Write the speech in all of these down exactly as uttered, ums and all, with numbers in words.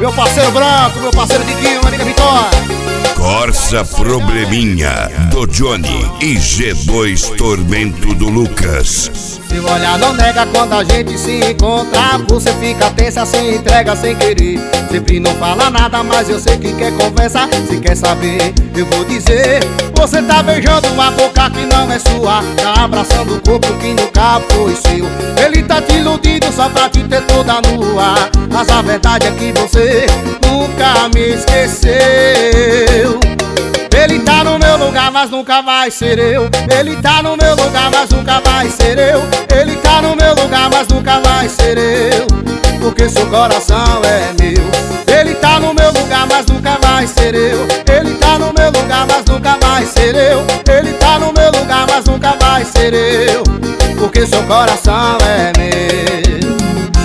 Meu parceiro Branco, meu parceiro Diguinho, amiga Vitória. Corsa Probleminha do Johnny e G dois Tormento do Lucas. Se o olhar não nega quando a gente se encontra, você fica tensa, se entrega sem querer. Sempre não fala nada, mas eu sei que quer conversa. Se quer saber, eu vou dizer. Você tá beijando uma boca que não é sua, tá abraçando o corpo que nunca foi seu. Ele tá te iludindo só pra te ter toda nua, mas a verdade é que você nunca me esqueceu. Ele tá no meu lugar, mas nunca vai ser eu. Ele tá no meu lugar, mas nunca vai ser eu. Ele tá no meu lugar, mas nunca vai ser eu, porque seu coração é meu. Ele tá no meu lugar, mas nunca vai ser eu. Ele tá no meu lugar, mas nunca vai ser eu. Ele tá no meu lugar, mas nunca vai ser eu, porque seu coração é meu.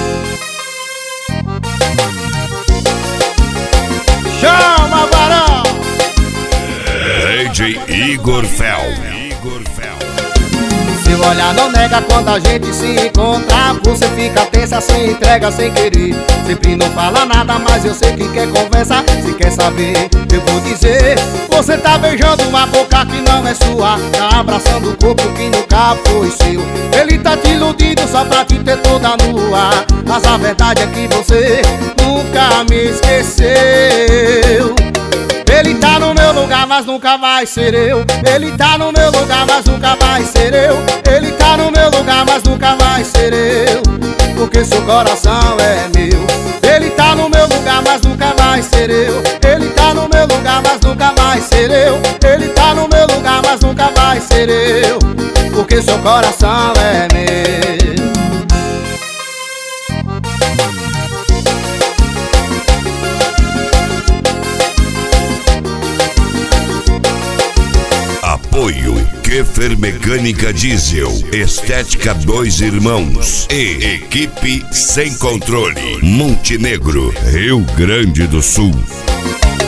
Chama, varão! D J Igor Fel. Igor Fel. Se o olhar não nega quando a gente se encontra, você fica tensa, se entrega sem querer. Sempre não fala nada, mas eu sei que quer conversa. Se quer saber, eu vou dizer. Você tá beijando uma boca que não é sua, tá abraçando o corpo que nunca foi seu. Ele tá te iludindo só pra te ter toda nua, mas a verdade é que você nunca me esqueceu. Ele tá no meu lugar, mas nunca vai ser eu. Ele tá no meu lugar, mas nunca vai ser eu. Ele tá no meu lugar, mas nunca vai ser eu, porque seu coração é meu. Ele tá no meu lugar, mas nunca vai ser eu. Ele tá no meu lugar, mas nunca vai ser eu. Ele tá no meu lugar, mas nunca vai ser eu, porque seu coração é meu. Apoio Keffer Mecânica Diesel, Estética Dois Irmãos e Equipe Sem Controle, Montenegro, Rio Grande do Sul.